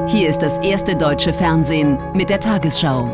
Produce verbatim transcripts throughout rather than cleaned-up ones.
Hier ist das erste deutsche Fernsehen mit der Tagesschau.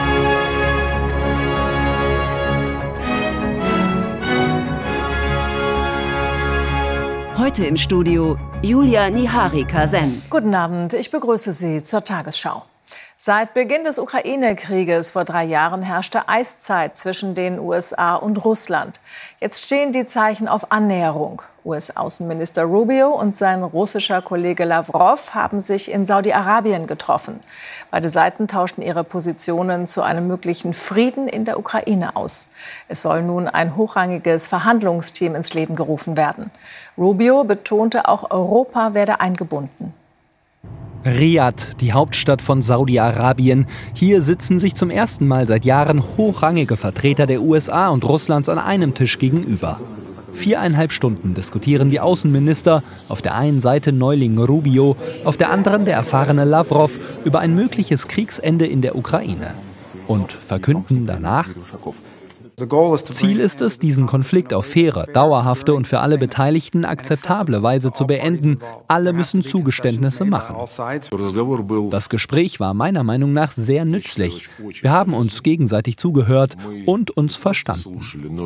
Heute im Studio Julia Niharika-Sen. Guten Abend, ich begrüße Sie zur Tagesschau. Seit Beginn des Ukraine-Krieges vor drei Jahren herrschte Eiszeit zwischen den U S A und Russland. Jetzt stehen die Zeichen auf Annäherung. U S-Außenminister Rubio und sein russischer Kollege Lavrov haben sich in Saudi-Arabien getroffen. Beide Seiten tauschten ihre Positionen zu einem möglichen Frieden in der Ukraine aus. Es soll nun ein hochrangiges Verhandlungsteam ins Leben gerufen werden. Rubio betonte, auch Europa werde eingebunden. Riad, die Hauptstadt von Saudi-Arabien. Hier sitzen sich zum ersten Mal seit Jahren hochrangige Vertreter der U S A und Russlands an einem Tisch gegenüber. Viereinhalb Stunden diskutieren die Außenminister, auf der einen Seite Neuling Rubio, auf der anderen der erfahrene Lavrov, über ein mögliches Kriegsende in der Ukraine. Und verkünden danach: Ziel ist es, diesen Konflikt auf faire, dauerhafte und für alle Beteiligten akzeptable Weise zu beenden. Alle müssen Zugeständnisse machen. Das Gespräch war meiner Meinung nach sehr nützlich. Wir haben uns gegenseitig zugehört und uns verstanden.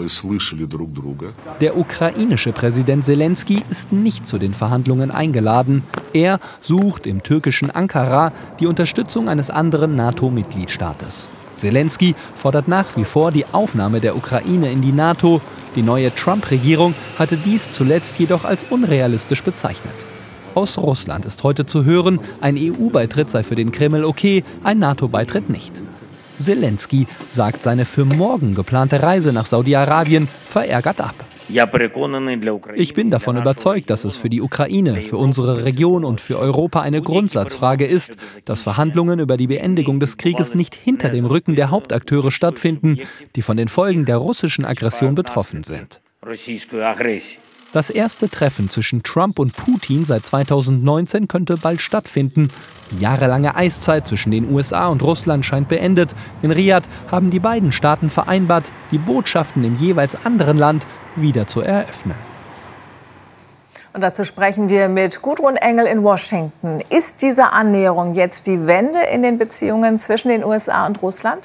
Der ukrainische Präsident Selenskyj ist nicht zu den Verhandlungen eingeladen. Er sucht im türkischen Ankara die Unterstützung eines anderen NATO-Mitgliedstaates. Selenskyj fordert nach wie vor die Aufnahme der Ukraine in die NATO. Die neue Trump-Regierung hatte dies zuletzt jedoch als unrealistisch bezeichnet. Aus Russland ist heute zu hören, ein E U-Beitritt sei für den Kreml okay, ein NATO-Beitritt nicht. Selenskyj sagt seine für morgen geplante Reise nach Saudi-Arabien verärgert ab. Ich bin davon überzeugt, dass es für die Ukraine, für unsere Region und für Europa eine Grundsatzfrage ist, dass Verhandlungen über die Beendigung des Krieges nicht hinter dem Rücken der Hauptakteure stattfinden, die von den Folgen der russischen Aggression betroffen sind. Das erste Treffen zwischen Trump und Putin seit zweitausendneunzehn könnte bald stattfinden. Die jahrelange Eiszeit zwischen den U S A und Russland scheint beendet. In Riad haben die beiden Staaten vereinbart, die Botschaften im jeweils anderen Land wieder zu eröffnen. Und dazu sprechen wir mit Gudrun Engel in Washington. Ist diese Annäherung jetzt die Wende in den Beziehungen zwischen den U S A und Russland?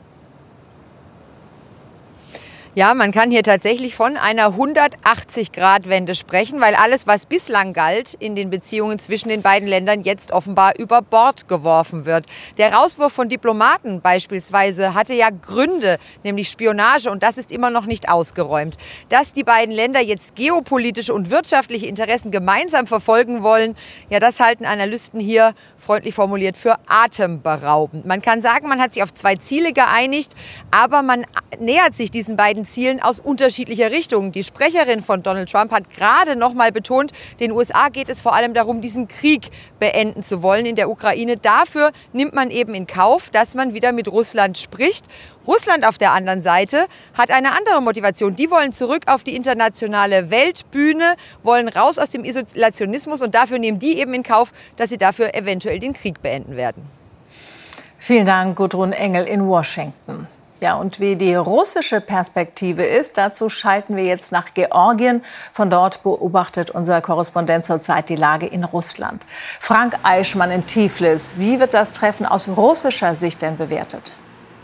Ja, man kann hier tatsächlich von einer hundertachtzig-Grad-Wende sprechen, weil alles, was bislang galt in den Beziehungen zwischen den beiden Ländern, jetzt offenbar über Bord geworfen wird. Der Rauswurf von Diplomaten beispielsweise hatte ja Gründe, nämlich Spionage, und das ist immer noch nicht ausgeräumt. Dass die beiden Länder jetzt geopolitische und wirtschaftliche Interessen gemeinsam verfolgen wollen, ja, das halten Analysten hier freundlich formuliert für atemberaubend. Man kann sagen, man hat sich auf zwei Ziele geeinigt, aber man nähert sich diesen beiden Zielen aus unterschiedlicher Richtung. Die Sprecherin von Donald Trump hat gerade noch mal betont, den U S A geht es vor allem darum, diesen Krieg beenden zu wollen in der Ukraine. Dafür nimmt man eben in Kauf, dass man wieder mit Russland spricht. Russland auf der anderen Seite hat eine andere Motivation. Die wollen zurück auf die internationale Weltbühne, wollen raus aus dem Isolationismus, und dafür nehmen die eben in Kauf, dass sie dafür eventuell den Krieg beenden werden. Vielen Dank, Gudrun Engel in Washington. Ja, und wie die russische Perspektive ist, dazu schalten wir jetzt nach Georgien. Von dort beobachtet unser Korrespondent zurzeit die Lage in Russland. Frank Eichmann in Tiflis. Wie wird das Treffen aus russischer Sicht denn bewertet?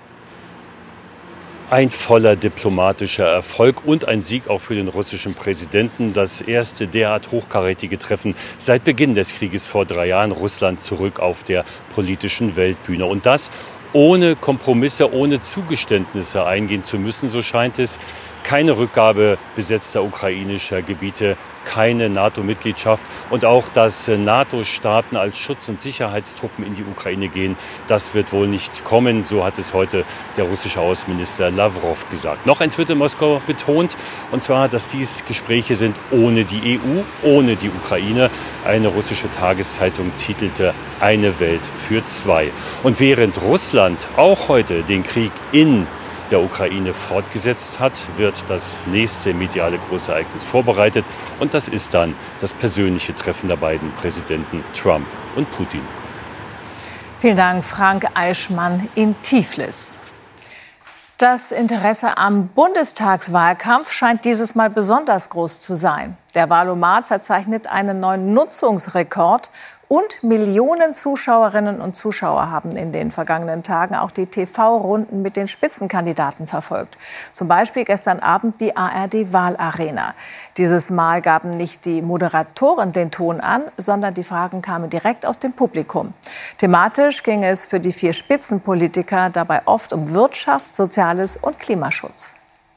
Ein voller diplomatischer Erfolg und ein Sieg auch für den russischen Präsidenten. Das erste derart hochkarätige Treffen seit Beginn des Krieges vor drei Jahren. Russland zurück auf der politischen Weltbühne. Und das ohne Kompromisse, ohne Zugeständnisse eingehen zu müssen, so scheint es. Keine Rückgabe besetzter ukrainischer Gebiete, keine NATO-Mitgliedschaft und auch, dass NATO-Staaten als Schutz- und Sicherheitstruppen in die Ukraine gehen, das wird wohl nicht kommen. So hat es heute der russische Außenminister Lavrov gesagt. Noch eins wird in Moskau betont, und zwar, dass dies Gespräche sind ohne die E U, ohne die Ukraine. Eine russische Tageszeitung titelte "Eine Welt für zwei". Und während Russland auch heute den Krieg in der Ukraine fortgesetzt hat, wird das nächste mediale Großereignis vorbereitet. Und das ist dann das persönliche Treffen der beiden Präsidenten Trump und Putin. Vielen Dank, Frank Eichmann in Tiflis. Das Interesse am Bundestagswahlkampf scheint dieses Mal besonders groß zu sein. Der Wahlomat verzeichnet einen neuen Nutzungsrekord. Und Millionen Zuschauerinnen und Zuschauer haben in den vergangenen Tagen auch die T V-Runden mit den Spitzenkandidaten verfolgt. Zum Beispiel gestern Abend die A R D-Wahlarena. Dieses Mal gaben nicht die Moderatoren den Ton an, sondern die Fragen kamen direkt aus dem Publikum. Thematisch ging es für die vier Spitzenpolitiker dabei oft um Wirtschaft, Soziales und Klimaschutz.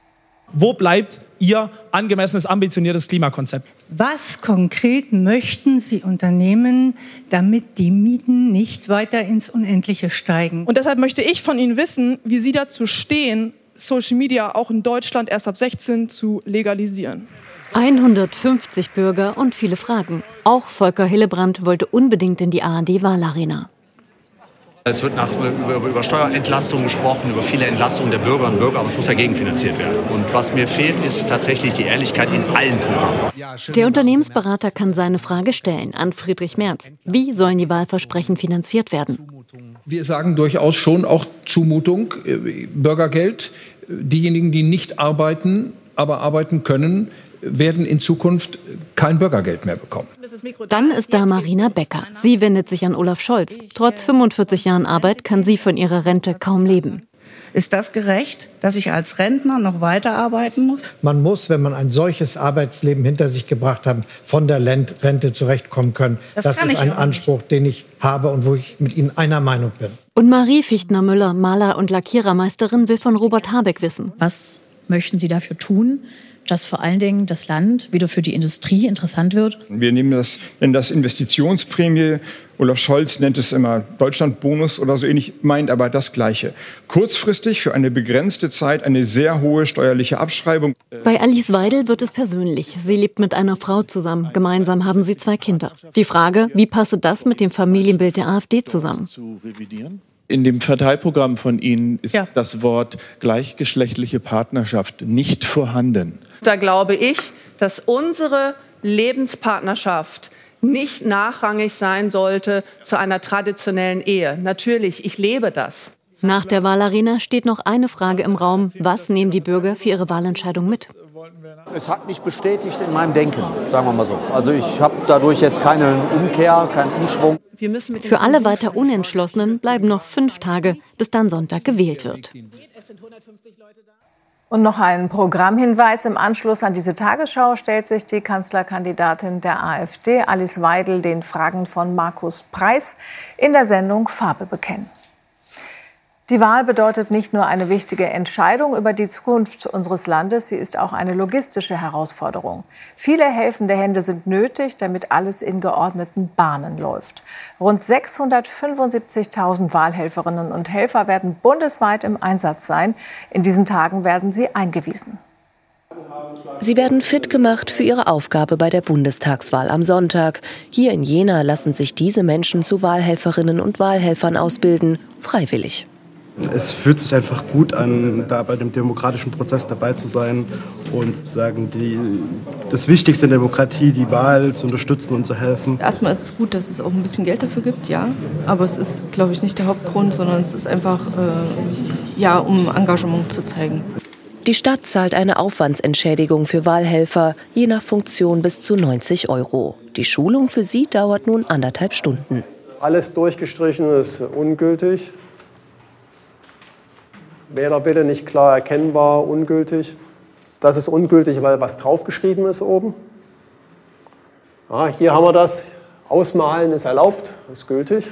Wo bleibt Ihr angemessenes, ambitioniertes Klimakonzept? Was konkret möchten Sie unternehmen, damit die Mieten nicht weiter ins Unendliche steigen? Und deshalb möchte ich von Ihnen wissen, wie Sie dazu stehen, Social Media auch in Deutschland erst ab sechzehn zu legalisieren. hundertfünfzig Bürger und viele Fragen. Auch Volker Hillebrand wollte unbedingt in die A R D-Wahlarena. Es wird nach, über, über Steuerentlastung gesprochen, über viele Entlastungen der Bürgerinnen und Bürger, aber es muss ja gegenfinanziert werden. Und was mir fehlt, ist tatsächlich die Ehrlichkeit in allen Programmen. Der Unternehmensberater kann seine Frage stellen an Friedrich Merz. Wie sollen die Wahlversprechen finanziert werden? Wir sagen durchaus schon auch Zumutung, Bürgergeld. Diejenigen, die nicht arbeiten, aber arbeiten können, werden in Zukunft kein Bürgergeld mehr bekommen. Dann ist da Marina Becker. Sie wendet sich an Olaf Scholz. Trotz fünfundvierzig Jahren Arbeit kann sie von ihrer Rente kaum leben. Ist das gerecht, dass ich als Rentner noch weiterarbeiten muss? Man muss, wenn man ein solches Arbeitsleben hinter sich gebracht hat, von der Rente zurechtkommen können. Das, das ist ein Anspruch, den ich habe und wo ich mit Ihnen einer Meinung bin. Und Marie Fichtner-Müller, Maler- und Lackierermeisterin, will von Robert Habeck wissen. Was möchten Sie dafür tun, dass vor allen Dingen das Land wieder für die Industrie interessant wird? Wir nehmen das, nennen das Investitionsprämie. Olaf Scholz nennt es immer Deutschlandbonus oder so ähnlich, meint aber das Gleiche. Kurzfristig für eine begrenzte Zeit eine sehr hohe steuerliche Abschreibung. Bei Alice Weidel wird es persönlich. Sie lebt mit einer Frau zusammen. Gemeinsam haben sie zwei Kinder. Die Frage, wie passe das mit dem Familienbild der AfD zusammen? In dem Parteiprogramm von Ihnen ist ja. das Wort gleichgeschlechtliche Partnerschaft nicht vorhanden. Da glaube ich, dass unsere Lebenspartnerschaft nicht nachrangig sein sollte zu einer traditionellen Ehe. Natürlich, ich lebe das. Nach der Wahlarena steht noch eine Frage im Raum. Was nehmen die Bürger für ihre Wahlentscheidung mit? Es hat mich bestätigt in meinem Denken, sagen wir mal so. Also ich habe dadurch jetzt keine Umkehr, keinen Umschwung. Für alle weiter Unentschlossenen bleiben noch fünf Tage, bis dann Sonntag gewählt wird. Und noch ein Programmhinweis. Im Anschluss an diese Tagesschau stellt sich die Kanzlerkandidatin der AfD, Alice Weidel, den Fragen von Markus Preis in der Sendung Farbe bekennen. Die Wahl bedeutet nicht nur eine wichtige Entscheidung über die Zukunft unseres Landes, sie ist auch eine logistische Herausforderung. Viele helfende Hände sind nötig, damit alles in geordneten Bahnen läuft. Rund sechshundertfünfundsiebzigtausend Wahlhelferinnen und Helfer werden bundesweit im Einsatz sein. In diesen Tagen werden sie eingewiesen. Sie werden fit gemacht für ihre Aufgabe bei der Bundestagswahl am Sonntag. Hier in Jena lassen sich diese Menschen zu Wahlhelferinnen und Wahlhelfern ausbilden, freiwillig. Es fühlt sich einfach gut an, da bei dem demokratischen Prozess dabei zu sein und sozusagen die, das Wichtigste in der Demokratie, die Wahl zu unterstützen und zu helfen. Erstmal ist es gut, dass es auch ein bisschen Geld dafür gibt, ja. Aber es ist, glaube ich, nicht der Hauptgrund, sondern es ist einfach, äh, ja, um Engagement zu zeigen. Die Stadt zahlt eine Aufwandsentschädigung für Wahlhelfer, je nach Funktion bis zu neunzig Euro. Die Schulung für sie dauert nun anderthalb Stunden. Alles durchgestrichen ist ungültig. Wählerwille nicht klar erkennbar, ungültig. Das ist ungültig, weil was draufgeschrieben ist oben. Ah, hier haben wir das. Ausmalen ist erlaubt, ist gültig.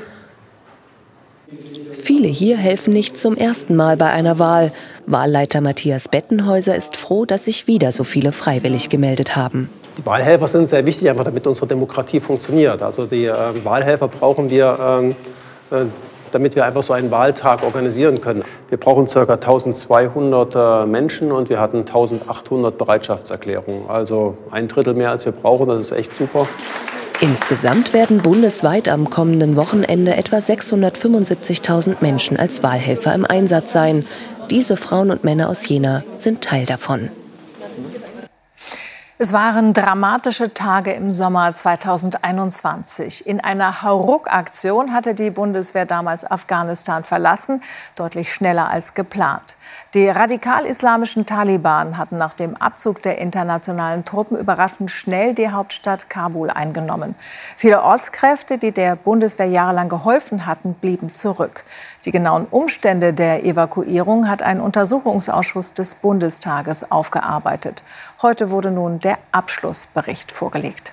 Viele hier helfen nicht zum ersten Mal bei einer Wahl. Wahlleiter Matthias Bettenhäuser ist froh, dass sich wieder so viele freiwillig gemeldet haben. Die Wahlhelfer sind sehr wichtig, einfach damit unsere Demokratie funktioniert. Also die äh, Wahlhelfer brauchen wir, äh, damit wir einfach so einen Wahltag organisieren können. Wir brauchen ca. eintausendzweihundert äh, Menschen und wir hatten eintausendachthundert Bereitschaftserklärungen. Also ein Drittel mehr, als wir brauchen, das ist echt super. Insgesamt werden bundesweit am kommenden Wochenende etwa sechshundertfünfundsiebzigtausend Menschen als Wahlhelfer im Einsatz sein. Diese Frauen und Männer aus Jena sind Teil davon. Es waren dramatische Tage im Sommer zweitausendeinundzwanzig. In einer Hauruck-Aktion hatte die Bundeswehr damals Afghanistan verlassen, deutlich schneller als geplant. Die radikal-islamischen Taliban hatten nach dem Abzug der internationalen Truppen überraschend schnell die Hauptstadt Kabul eingenommen. Viele Ortskräfte, die der Bundeswehr jahrelang geholfen hatten, blieben zurück. Die genauen Umstände der Evakuierung hat ein Untersuchungsausschuss des Bundestages aufgearbeitet. Heute wurde nun der Abschlussbericht vorgelegt.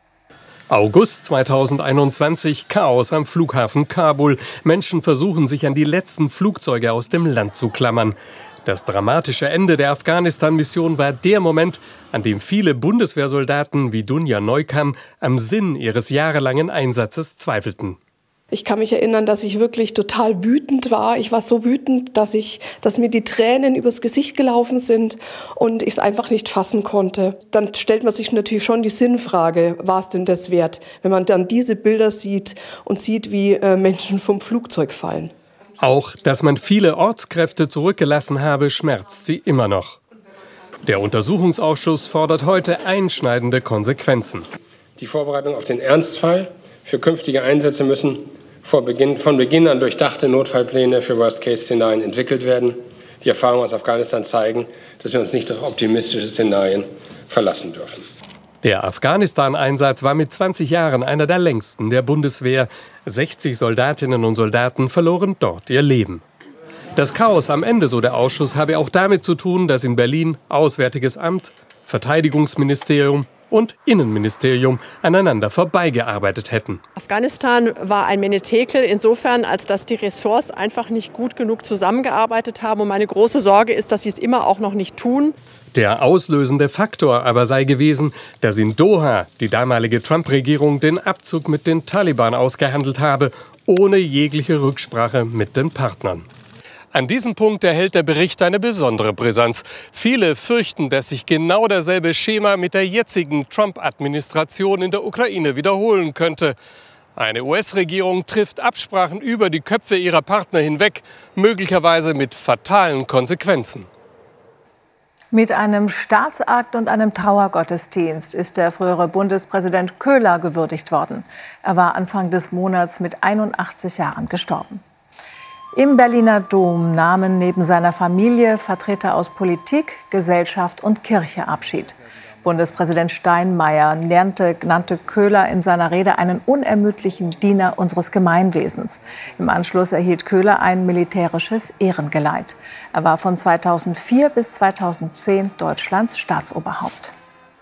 August zweitausendeinundzwanzig, Chaos am Flughafen Kabul. Menschen versuchen, sich an die letzten Flugzeuge aus dem Land zu klammern. Das dramatische Ende der Afghanistan-Mission war der Moment, an dem viele Bundeswehrsoldaten wie Dunja Neukam am Sinn ihres jahrelangen Einsatzes zweifelten. Ich kann mich erinnern, dass ich wirklich total wütend war. Ich war so wütend, dass, ich, dass mir die Tränen übers Gesicht gelaufen sind und ich es einfach nicht fassen konnte. Dann stellt man sich natürlich schon die Sinnfrage, war es denn das wert, wenn man dann diese Bilder sieht und sieht, wie äh, Menschen vom Flugzeug fallen. Auch, dass man viele Ortskräfte zurückgelassen habe, schmerzt sie immer noch. Der Untersuchungsausschuss fordert heute einschneidende Konsequenzen. Die Vorbereitung auf den Ernstfall für künftige Einsätze müssen vor Beginn, von Beginn an durchdachte Notfallpläne für Worst-Case-Szenarien entwickelt werden. Die Erfahrungen aus Afghanistan zeigen, dass wir uns nicht auf optimistische Szenarien verlassen dürfen. Der Afghanistan-Einsatz war mit zwanzig Jahren einer der längsten der Bundeswehr. sechzig Soldatinnen und Soldaten verloren dort ihr Leben. Das Chaos am Ende, so der Ausschuss, habe auch damit zu tun, dass in Berlin Auswärtiges Amt, Verteidigungsministerium und Innenministerium aneinander vorbeigearbeitet hätten. Afghanistan war ein Menetekel insofern, als dass die Ressorts einfach nicht gut genug zusammengearbeitet haben. Und meine große Sorge ist, dass sie es immer auch noch nicht tun. Der auslösende Faktor aber sei gewesen, dass in Doha die damalige Trump-Regierung den Abzug mit den Taliban ausgehandelt habe, ohne jegliche Rücksprache mit den Partnern. An diesem Punkt erhält der Bericht eine besondere Brisanz. Viele fürchten, dass sich genau dasselbe Schema mit der jetzigen Trump-Administration in der Ukraine wiederholen könnte. Eine U S-Regierung trifft Absprachen über die Köpfe ihrer Partner hinweg, möglicherweise mit fatalen Konsequenzen. Mit einem Staatsakt und einem Trauergottesdienst ist der frühere Bundespräsident Köhler gewürdigt worden. Er war Anfang des Monats mit einundachtzig Jahren gestorben. Im Berliner Dom nahmen neben seiner Familie Vertreter aus Politik, Gesellschaft und Kirche Abschied. Bundespräsident Steinmeier nannte, nannte Köhler in seiner Rede einen unermüdlichen Diener unseres Gemeinwesens. Im Anschluss erhielt Köhler ein militärisches Ehrengeleit. Er war von zweitausendvier bis zweitausendzehn Deutschlands Staatsoberhaupt.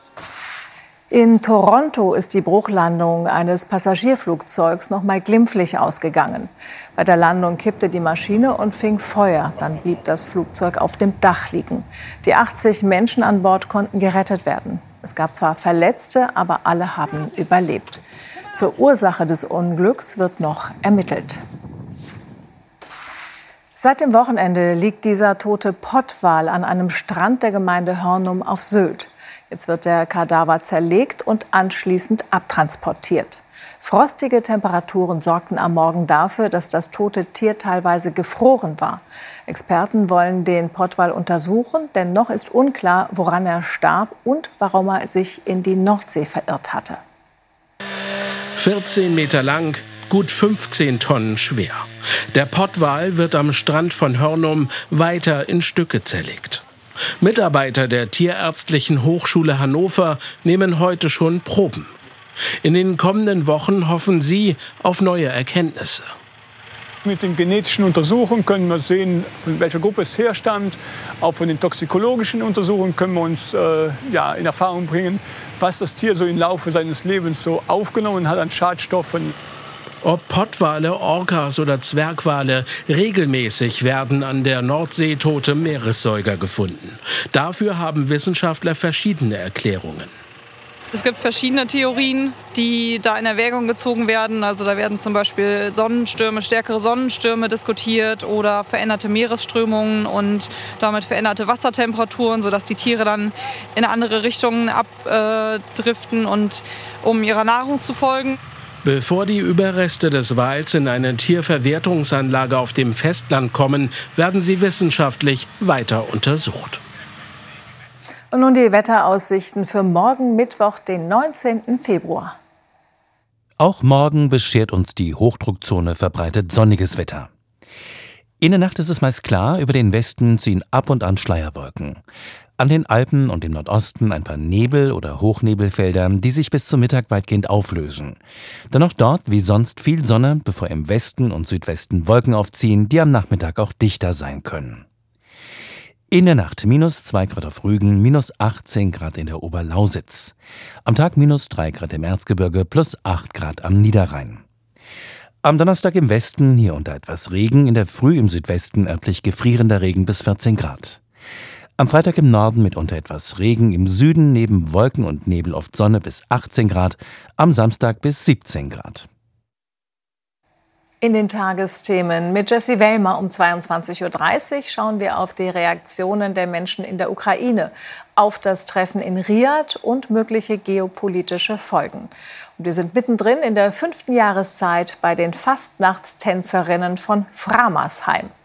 In Toronto ist die Bruchlandung eines Passagierflugzeugs noch mal glimpflich ausgegangen. Bei der Landung kippte die Maschine und fing Feuer. Dann blieb das Flugzeug auf dem Dach liegen. Die achtzig Menschen an Bord konnten gerettet werden. Es gab zwar Verletzte, aber alle haben überlebt. Zur Ursache des Unglücks wird noch ermittelt. Seit dem Wochenende liegt dieser tote Pottwal an einem Strand der Gemeinde Hörnum auf Sylt. Jetzt wird der Kadaver zerlegt und anschließend abtransportiert. Frostige Temperaturen sorgten am Morgen dafür, dass das tote Tier teilweise gefroren war. Experten wollen den Pottwal untersuchen, denn noch ist unklar, woran er starb und warum er sich in die Nordsee verirrt hatte. vierzehn Meter lang, gut fünfzehn Tonnen schwer. Der Pottwal wird am Strand von Hörnum weiter in Stücke zerlegt. Mitarbeiter der Tierärztlichen Hochschule Hannover nehmen heute schon Proben. In den kommenden Wochen hoffen sie auf neue Erkenntnisse. Mit den genetischen Untersuchungen können wir sehen, von welcher Gruppe es herstammt. Auch von den toxikologischen Untersuchungen können wir uns äh, ja, in Erfahrung bringen, was das Tier so im Laufe seines Lebens so aufgenommen hat an Schadstoffen. Ob Pottwale, Orcas oder Zwergwale, regelmäßig werden an der Nordsee tote Meeressäuger gefunden. Dafür haben Wissenschaftler verschiedene Erklärungen. Es gibt verschiedene Theorien, die da in Erwägung gezogen werden. Also da werden zum Beispiel Sonnenstürme, stärkere Sonnenstürme diskutiert oder veränderte Meeresströmungen und damit veränderte Wassertemperaturen, sodass die Tiere dann in andere Richtungen abdriften und um ihrer Nahrung zu folgen. Bevor die Überreste des Wals in eine Tierverwertungsanlage auf dem Festland kommen, werden sie wissenschaftlich weiter untersucht. Und nun die Wetteraussichten für morgen Mittwoch, den neunzehnten Februar. Auch morgen beschert uns die Hochdruckzone verbreitet sonniges Wetter. In der Nacht ist es meist klar, über den Westen ziehen ab und an Schleierwolken. An den Alpen und im Nordosten ein paar Nebel- oder Hochnebelfelder, die sich bis zum Mittag weitgehend auflösen. Dann noch dort wie sonst viel Sonne, bevor im Westen und Südwesten Wolken aufziehen, die am Nachmittag auch dichter sein können. In der Nacht minus zwei Grad auf Rügen, minus achtzehn Grad in der Oberlausitz. Am Tag minus drei Grad im Erzgebirge, plus acht Grad am Niederrhein. Am Donnerstag im Westen, hier unter etwas Regen, in der Früh im Südwesten örtlich gefrierender Regen bis vierzehn Grad. Am Freitag im Norden mitunter etwas Regen, im Süden neben Wolken und Nebel oft Sonne bis achtzehn Grad, am Samstag bis siebzehn Grad. In den Tagesthemen mit Jessie Wellmer um zweiundzwanzig Uhr dreißig schauen wir auf die Reaktionen der Menschen in der Ukraine, auf das Treffen in Riad und mögliche geopolitische Folgen. Und wir sind mittendrin in der fünften Jahreszeit bei den Fastnachtstänzerinnen von Framersheim.